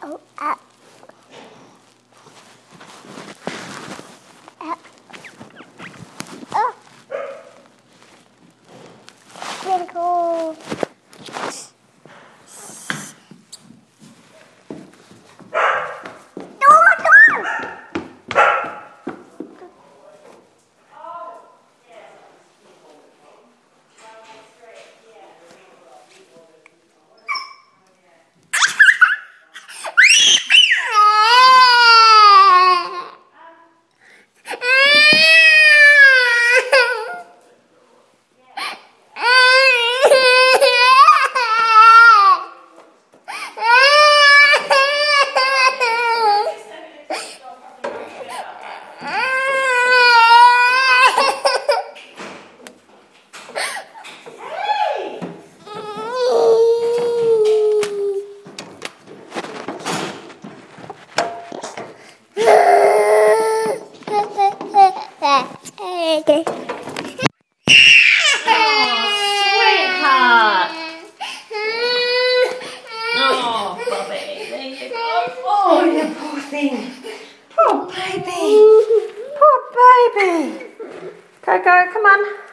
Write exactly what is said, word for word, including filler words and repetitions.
Oh, up. Up. Oh. Twinkle. Okay. Oh, Bobby, there you go. Oh, you poor thing. Poor baby. Poor baby. Coco, come on.